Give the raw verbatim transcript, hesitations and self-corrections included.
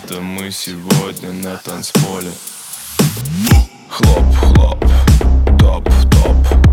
будто мы сегодня на танцполе. Хлоп, хлоп, топ, топ.